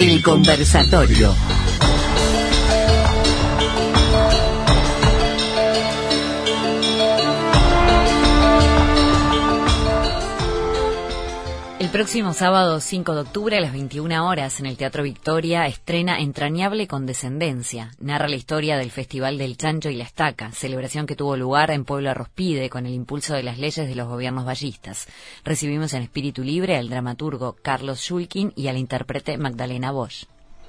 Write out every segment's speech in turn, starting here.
El conversatorio. El próximo sábado 5 de octubre a las 21 horas en el Teatro Victoria estrena Entrañable Condescendencia. Narra la historia del Festival del Chancho y la Estaca, celebración que tuvo lugar en Pueblo Arrospide con el impulso de las leyes de los gobiernos vallistas. Recibimos en espíritu libre al dramaturgo Carlos Schulkin y a la intérprete Magdalena Bosch.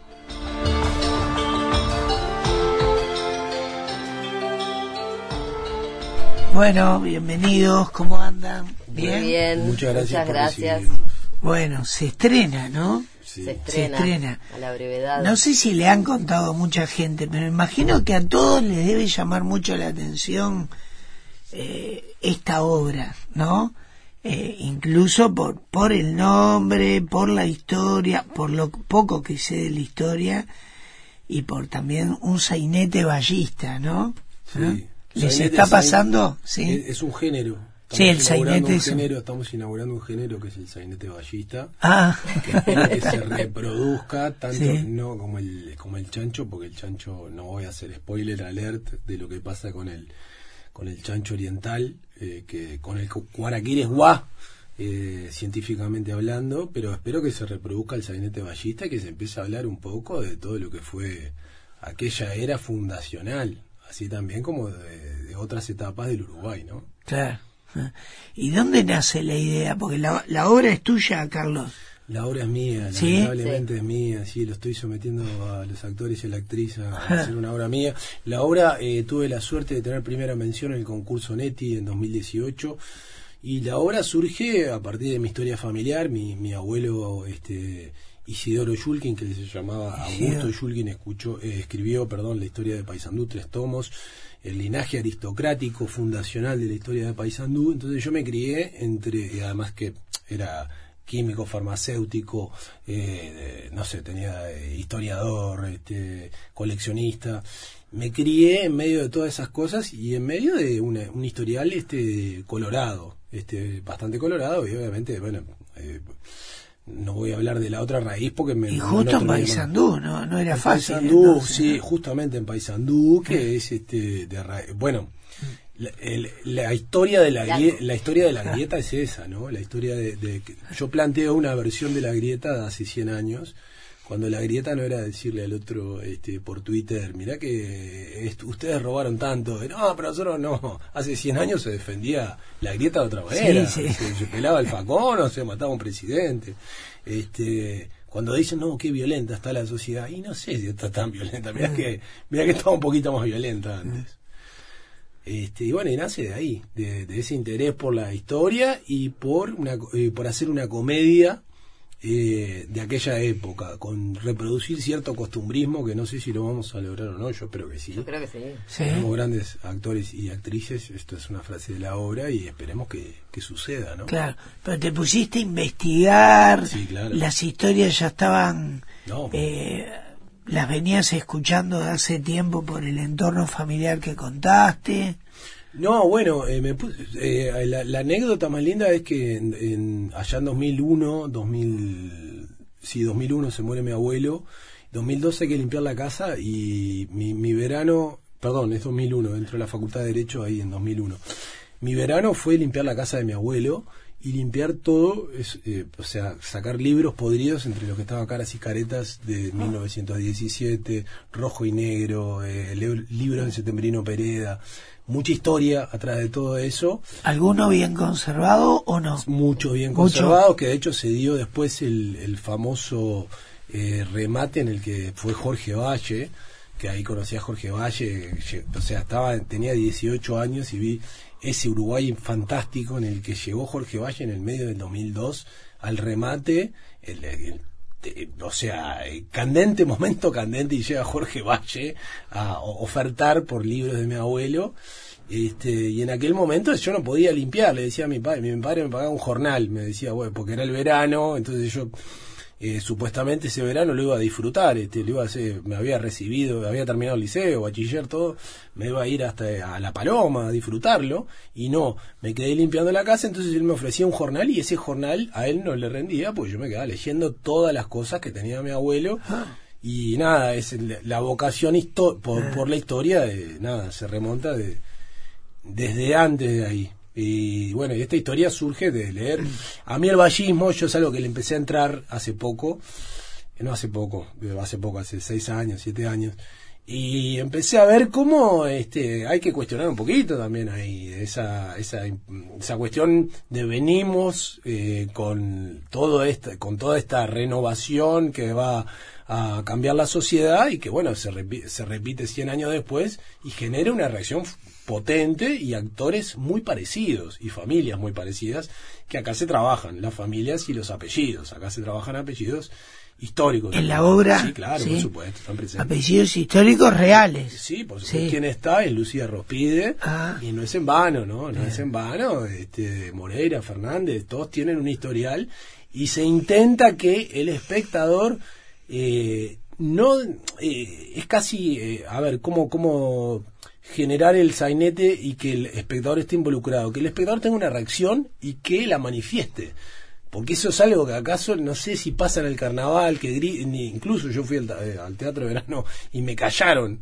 Bueno, bienvenidos, ¿cómo andan? ¿Bien? Muy bien, muchas gracias. Bueno, se estrena, ¿no? Sí. Se estrena a la brevedad. No sé si le han contado a mucha gente, pero me imagino que a todos les debe llamar mucho la atención esta obra, ¿no? Incluso por el nombre, por la historia, por lo poco que sé de la historia y por también un sainete vallista, ¿no? Sí. ¿Les Sainete está pasando? Sí. Es un género. Sí, el sainete es estamos inaugurando un género que es el sainete vallista. Que espero que se reproduzca tanto, sí. No como el chancho, porque el chancho, no voy a hacer spoiler alert de lo que pasa con el chancho oriental, que con el guaraquiri es guá, científicamente hablando, pero espero que se reproduzca el sainete vallista y que se empiece a hablar un poco de todo lo que fue aquella era fundacional, así también como de otras etapas del Uruguay, ¿no? Claro. ¿Y dónde nace la idea? Porque la obra es tuya, Carlos. La obra es mía, ¿Sí? lamentablemente es mía, sí, lo estoy sometiendo a los actores y a la actriz a hacer una obra mía. La obra tuve la suerte de tener primera mención en el concurso Neti en 2018 y la obra surge a partir de mi historia familiar. Mi abuelo Isidoro Schulkin, que se llamaba Augusto Schulkin, escribió la historia de Paysandú, 3 tomos, el linaje aristocrático fundacional de la historia de Paysandú. Entonces yo me crié y además que era químico, farmacéutico, tenía historiador, coleccionista. Me crié en medio de todas esas cosas y en medio de un historial colorado, bastante colorado, y obviamente, no voy a hablar de la otra raíz porque y justo en Paysandú, no era fácil. Paysandú, entonces, sí, ¿no? justamente en Paysandú, que es la historia de la historia de la grieta es esa, ¿no? La historia de yo planteo una versión de la grieta de hace 100 años, cuando la grieta no era decirle al otro por Twitter, mirá que ustedes robaron tanto, no, pero nosotros no. Hace 100 años se defendía la grieta de otra manera, sí. Se pelaba el facón o se mataba un presidente. Cuando dicen, no, qué violenta está la sociedad, y no sé si está tan violenta, mirá que estaba un poquito más violenta antes. Y nace de ahí, de ese interés por la historia y por hacer una comedia de aquella época, con reproducir cierto costumbrismo que no sé si lo vamos a lograr o no. Yo espero que sí. Yo creo que sí. Somos grandes actores y actrices, esto es una frase de la obra y esperemos que suceda, ¿no? Claro, pero te pusiste a investigar, sí, claro. Las historias ya estaban, no, las venías escuchando de hace tiempo por el entorno familiar que contaste. No, la anécdota más linda es que allá en 2001 se muere mi abuelo, 2012 hay que limpiar la casa y mi verano, es 2001, entro a la Facultad de Derecho ahí en 2001. Mi verano fue limpiar la casa de mi abuelo y limpiar todo, sacar libros podridos, entre los que estaban Caras y Caretas de 1917, Rojo y Negro, libros de Setembrino Pereda, mucha historia atrás de todo eso. ¿Alguno bien conservado o no? Mucho bien conservado, que de hecho se dio después el famoso remate en el que fue Jorge Valle, que ahí conocí a Jorge Valle, tenía 18 años y vi ese Uruguay fantástico en el que llegó Jorge Valle en el medio del 2002 al remate, momento candente, y llega Jorge Valle a ofertar por libros de mi abuelo, y en aquel momento yo no podía limpiar, le decía a mi padre me pagaba un jornal, me decía, porque era el verano, entonces yo supuestamente ese verano lo iba a disfrutar, lo iba a hacer, me había recibido, había terminado el liceo, bachiller, todo, me iba a ir hasta a La Paloma a disfrutarlo, y no, me quedé limpiando la casa. Entonces él me ofrecía un jornal, y ese jornal a él no le rendía, porque yo me quedaba leyendo todas las cosas que tenía mi abuelo. Y nada, es la vocación por la historia, nada, se remonta desde antes de ahí. Y bueno, y esta historia surge de leer. A mí el vallismo, yo es algo que le empecé a entrar hace poco, hace 6 años, 7 años, y empecé a ver cómo hay que cuestionar un poquito también ahí esa cuestión de venimos con toda esta renovación que va a cambiar la sociedad, y que bueno, se repite 100 años después y genera una reacción potente, y actores muy parecidos y familias muy parecidas, que acá se trabajan las familias y los apellidos. Acá se trabajan apellidos históricos. En la obra, sí, claro, sí, por supuesto, están presentes. Apellidos históricos reales. Sí, por supuesto. Sí. Quien está es Lucía Rospide, y no es en vano, ¿no? No es en vano. Moreira, Fernández, todos tienen un historial, y se intenta que el espectador no es casi a ver cómo generar el sainete y que el espectador esté involucrado, que el espectador tenga una reacción y que la manifieste, porque eso es algo que acaso no sé si pasa en el carnaval, que incluso yo fui al teatro de verano y me callaron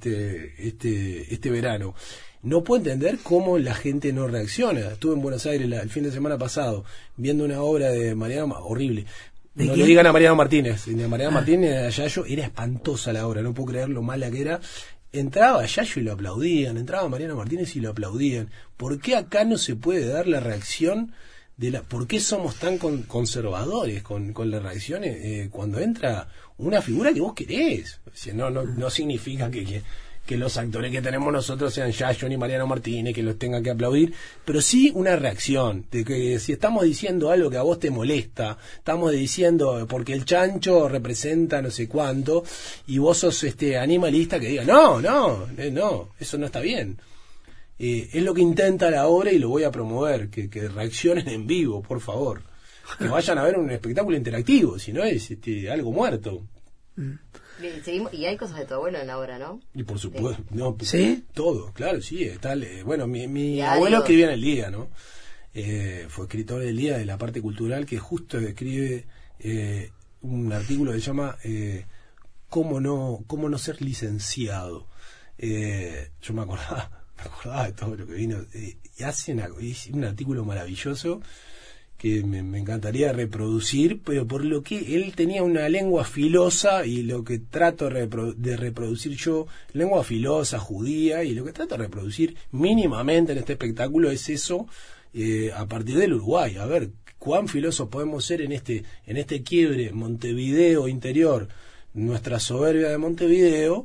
este verano. No puedo entender cómo la gente no reacciona. Estuve en Buenos Aires el fin de semana pasado viendo una obra de Mariano, horrible. No le digan a Mariano Martínez. A Mariano Martínez, a Yayo, era espantosa la obra, no puedo creer lo mala que era. Entraba Yayo y lo aplaudían, entraba Mariano Martínez y lo aplaudían. ¿Por qué acá no se puede dar la reacción por qué somos tan conservadores con las reacciones cuando entra una figura que vos querés? O sea, no significa que los actores que tenemos nosotros sean Yayo ni Mariano Martínez, que los tengan que aplaudir, pero sí una reacción, de que si estamos diciendo algo que a vos te molesta, estamos diciendo porque el chancho representa no sé cuánto, y vos sos animalista, que diga, no, eso no está bien. Es lo que intenta la obra, y lo voy a promover, que reaccionen en vivo, por favor, que vayan a ver un espectáculo interactivo, si no es algo muerto. Bien, seguimos, y hay cosas de tu abuelo en la obra, ¿no? Y por supuesto, no, ¿sí? Todo, claro, sí, está, bueno, mi abuelo escribía en El Día, ¿no? Fue escritor del Día de la parte cultural, que justo escribe un artículo que se llama ¿Cómo no ser licenciado? Yo me acordaba de todo lo que vino, y hace un artículo maravilloso que me encantaría reproducir, pero por lo que él tenía una lengua filosa, y lo que trato de reproducir yo, lengua filosa, judía, y lo que trato de reproducir mínimamente en este espectáculo es eso, a partir del Uruguay. A ver, cuán filosos podemos ser en este quiebre Montevideo interior, nuestra soberbia de Montevideo,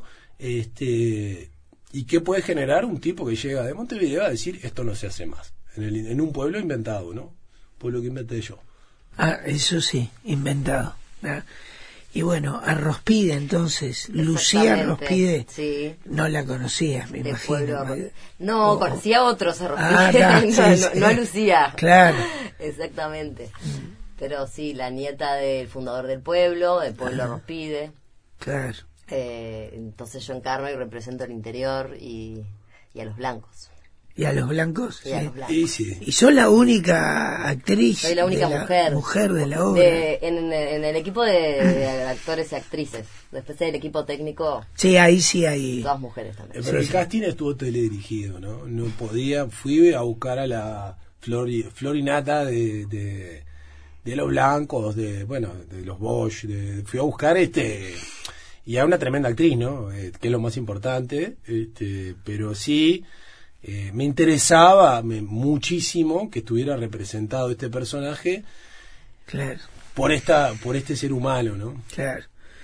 y qué puede generar un tipo que llega de Montevideo a decir esto no se hace más, en un pueblo inventado, ¿no? Pueblo que inventé yo. Eso sí, inventado. Y bueno, a Rospide entonces, Lucía Rospide, sí. No la conocías, me imagino. No, conocía a otros a Rospide, no a Lucía. Claro. Exactamente. Pero sí, la nieta del fundador del pueblo Rospide. Claro. Entonces yo encarno y represento el interior y a los blancos. ¿Y a los blancos? Sí. A los blancos. Sí. ¿Y sos la única actriz? Soy la única mujer de la obra. En el equipo de actores y actrices. Después del equipo técnico. Sí, ahí sí hay. Todas mujeres también. Pero el casting estuvo teledirigido, ¿no? No podía. Fui a buscar a la Florinata de los blancos, de los Bosch. Fui a buscar y a una tremenda actriz, ¿no? Que es lo más importante. Pero sí. Me interesaba muchísimo que estuviera representado este personaje, claro, por este ser humano, ¿no? Claro.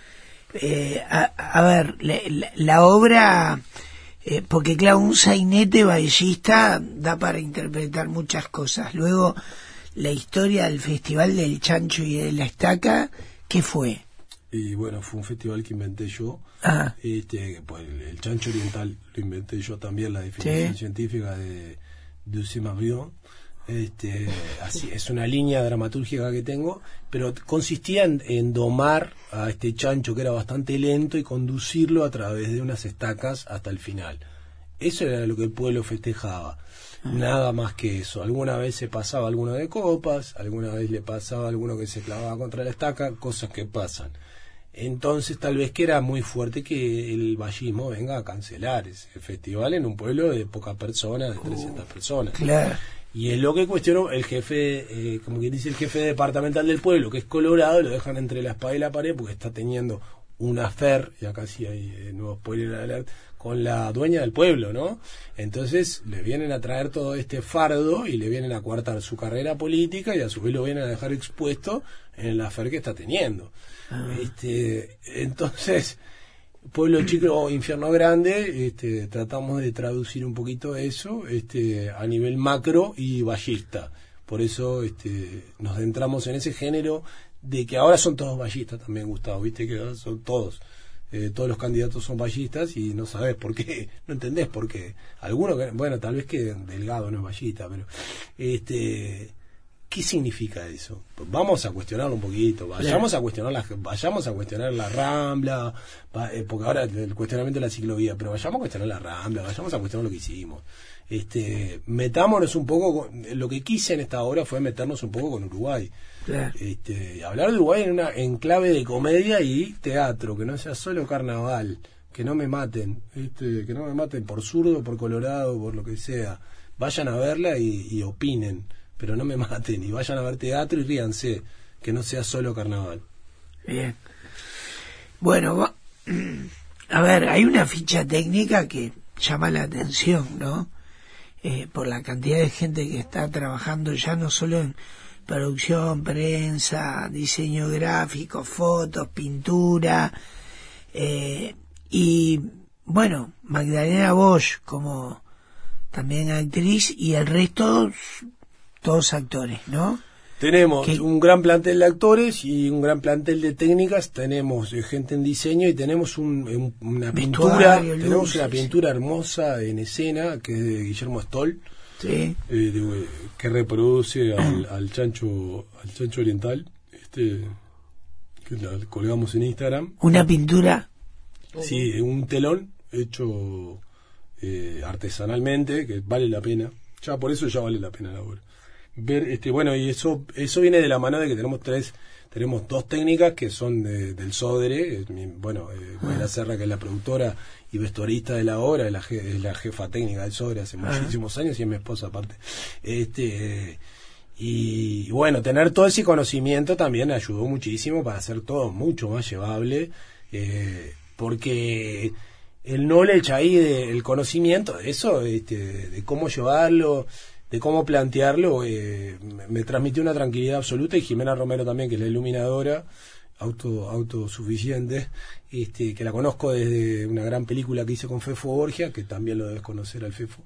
A ver, la obra, porque claro, un sainete ballista da para interpretar muchas cosas. Luego, la historia del Festival del Chancho y de la Estaca, ¿qué fue? Y bueno, fue un festival que inventé yo. Pues el chancho oriental lo inventé yo también, la definición científica de Ducé Marion, Así es una línea dramatúrgica que tengo, pero consistía en domar a este chancho que era bastante lento y conducirlo a través de unas estacas hasta el final. Eso era lo que el pueblo festejaba, nada más que eso. Alguna vez se pasaba alguno de copas, alguna vez le pasaba alguno que se clavaba contra la estaca, cosas que pasan. Entonces tal vez que era muy fuerte que el vallismo venga a cancelar ese festival en un pueblo de pocas personas, de 300 personas. Claro. Y es lo que cuestionó el jefe, como quien dice, el jefe departamental del pueblo, que es colorado, lo dejan entre la espada y la pared porque está teniendo una affair, y acá sí hay nuevo spoiler alert, con la dueña del pueblo, ¿no? Entonces le vienen a traer todo este fardo y le vienen a coartar su carrera política y a su vez lo vienen a dejar expuesto en la affair que está teniendo. Entonces, pueblo chico, infierno grande, tratamos de traducir un poquito eso a nivel macro y ballista. Por eso nos centramos en ese género de que ahora son todos ballistas también, Gustavo, viste que ahora son todos los candidatos son ballistas y no sabes por qué, no entendés por qué. Algunos, bueno, tal vez que Delgado no es ballista, pero ¿qué significa eso? Pues vamos a cuestionarlo un poquito, vayamos a cuestionar la Rambla, porque ahora el cuestionamiento de la ciclovía, pero vayamos a cuestionar la Rambla, vayamos a cuestionar lo que hicimos. Metámonos un poco lo que quise en esta obra fue meternos un poco con Uruguay. Claro. Hablar de Uruguay en clave de comedia y teatro, que no sea solo carnaval, que no me maten, que no me maten por zurdo, por colorado, por lo que sea. Vayan a verla y opinen, pero no me maten, y vayan a ver teatro y ríanse, que no sea solo carnaval. Bien. Bueno, a ver, hay una ficha técnica que llama la atención, ¿no? Por la cantidad de gente que está trabajando ya no solo en producción, prensa, diseño gráfico, fotos, pintura, y bueno, Magdalena Bosch como también actriz y el resto todos actores, ¿no? Tenemos un gran plantel de actores y un gran plantel de técnicas, tenemos gente en diseño y tenemos una pintura, tenemos una pintura hermosa en escena que es de Guillermo Stoll, sí. Que reproduce al chancho oriental, que la colgamos en Instagram. Una pintura. Sí, un telón hecho artesanalmente, que vale la pena, ya por eso ya vale la pena la obra. Ver bueno, y eso viene de la mano de que tenemos dos técnicas que son del Sodre, Mayra Serra, que es la productora y vestuarista de la obra, es la jefa técnica del Sodre hace muchísimos años y es mi esposa aparte. Y bueno, tener todo ese conocimiento también ayudó muchísimo para hacer todo mucho más llevable, porque el knowledge ahí el conocimiento de eso, de cómo llevarlo, de cómo plantearlo, me transmitió una tranquilidad absoluta, y Jimena Romero también, que es la iluminadora, autosuficiente, que la conozco desde una gran película que hice con Fefo Borgia, que también lo debes conocer al Fefo.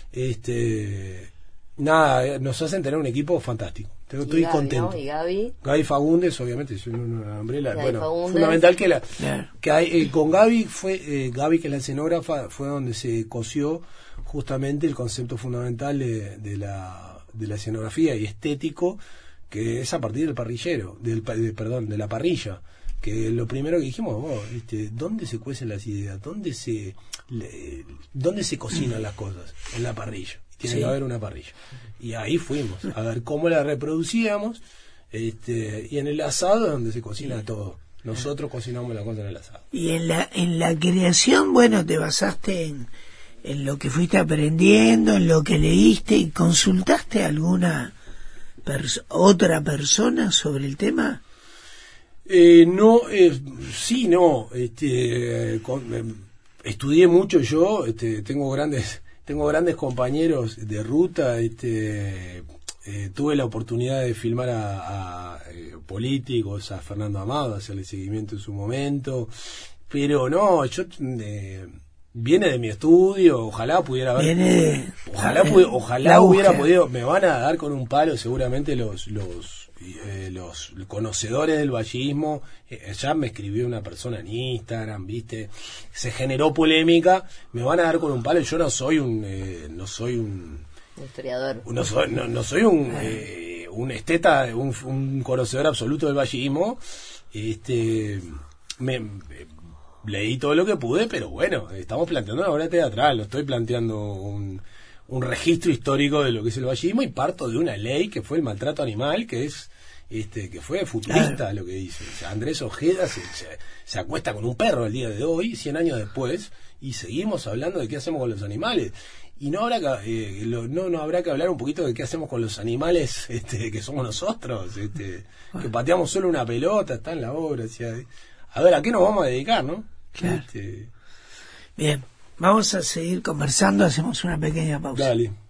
Nos hacen tener un equipo fantástico. Estoy Gaby, contento. ¿no? ¿Y Gaby? Gaby Fagundes, obviamente, es una umbrella. Bueno, Fagundes. Fundamental que hay, con Gaby Gaby, que es la escenógrafa, fue donde se cosió justamente el concepto fundamental de la escenografía y estético, que es a partir del parrillero, de la parrilla, que lo primero que dijimos, ¿dónde se cuecen las ideas? ¿Dónde se cocinan las cosas? En la parrilla. Tiene que haber una parrilla. Y ahí fuimos a ver cómo la reproducíamos, y en el asado es donde se cocina todo. Nosotros cocinamos la cosa en el asado. Y en la creación, bueno, te basaste en lo que fuiste aprendiendo, en lo que leíste, y consultaste a alguna otra persona sobre el tema. No. Estudié mucho yo, tengo grandes compañeros de ruta, tuve la oportunidad de filmar a políticos, a Fernando Amado, hacerle seguimiento en su momento, pero no, yo viene de mi estudio, ojalá pudiera haber, ojalá hubiera podido, me van a dar con un palo seguramente los conocedores del vallismo. Ya me escribió una persona en Instagram, viste, se generó polémica, me van a dar con un palo. Yo no soy un historiador. No soy un esteta, un conocedor absoluto del valleísmo. Leí todo lo que pude, pero bueno, estamos planteando una obra teatral, no estoy planteando un registro histórico de lo que es el valleísmo, y parto de una ley que fue el maltrato animal, que es que fue futurista lo que dice. O sea, Andrés Ojeda se acuesta con un perro el día de hoy, 100 años después, y seguimos hablando de qué hacemos con los animales. Y no habrá que hablar un poquito de qué hacemos con los animales que somos nosotros, que pateamos solo una pelota, está en la obra. O sea, a ver, ¿a qué nos vamos a dedicar, no? Claro. Bien, vamos a seguir conversando, hacemos una pequeña pausa. Dale.